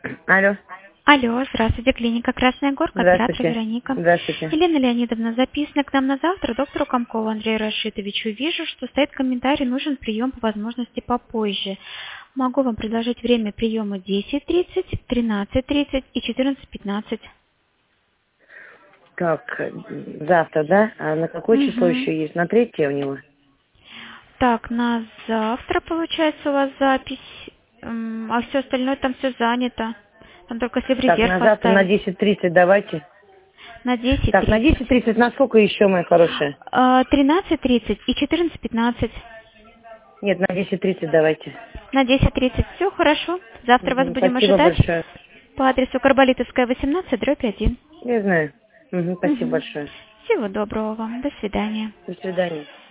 Алло. Алло, здравствуйте, клиника Красная Горка, оператор Здравствуйте. Вероника. Здравствуйте. Елена Леонидовна, записано к нам на завтра доктору Комкову Андрею Рашитовичу. Вижу, что стоит комментарий, нужен прием по возможности попозже. Могу вам предложить время приема 10:30, 13:30 и 14:15. Так, завтра, да? А на какое число Угу. еще есть? На 3 у него? Так, на завтра, получается, у вас запись, а все остальное там все занято. Там только если в Так, резерв на завтра на поставить. 10:30 давайте. На Так, на 10:30. 10:30 на сколько еще, моя хорошая? 13:30 и 14:15. Нет, на 10:30 давайте. На 10:30. Все хорошо. Завтра вас будем Спасибо ожидать большое. по адресу Карболитовская, 18/1. Я знаю. Спасибо Угу. большое. Всего доброго вам. До свидания. До свидания.